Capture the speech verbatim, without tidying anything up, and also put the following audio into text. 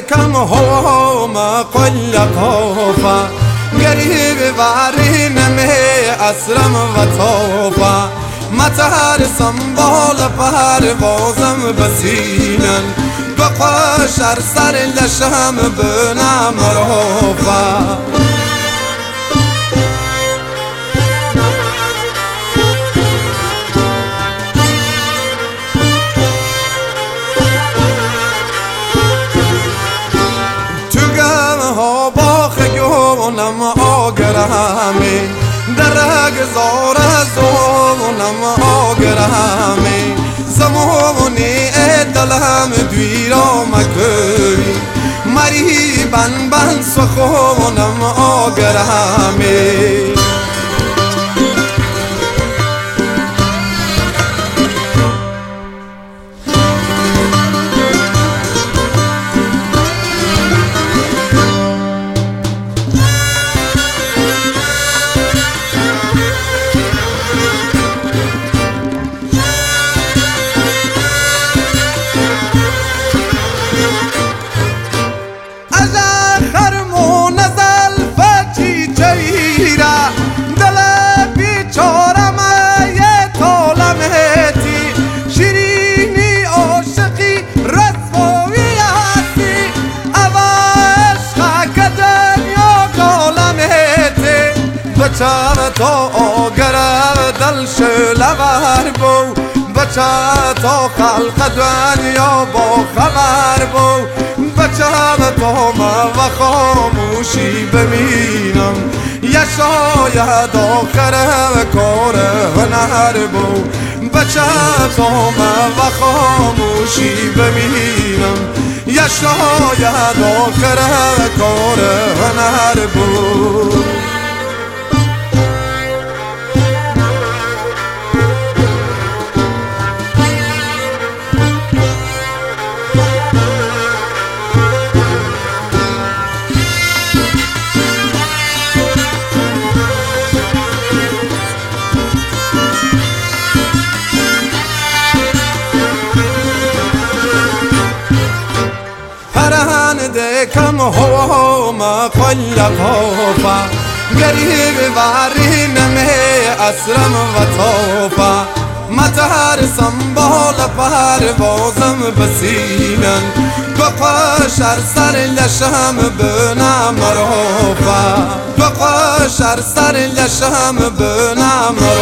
كم هو ما كل خوفا قريب وارين مي اسرم و توفا متهر سنبال پروازم بسینن بقاشر سر لشم بنام روفا نم آگرهمی درگ زار زونم آگرهمی زمانی دلم دویرا مکوی مری بن بن سخونم آگرهمی بچه تو آگره دل شلور بو بچه تو خلق دنیا با خبر بو بچه تو ما و خاموشی ببینم یا شاید آخر کار هنر بو بچه تو ما و خاموشی ببینم یا شاید آخر کار هنر بو كم هو ما كل خوفا قريب وارين مي اسرم و توفا متهر سنبال پروازم بسینن بقاشر سر لشم بنام روفا بقاشر سر لشم بنام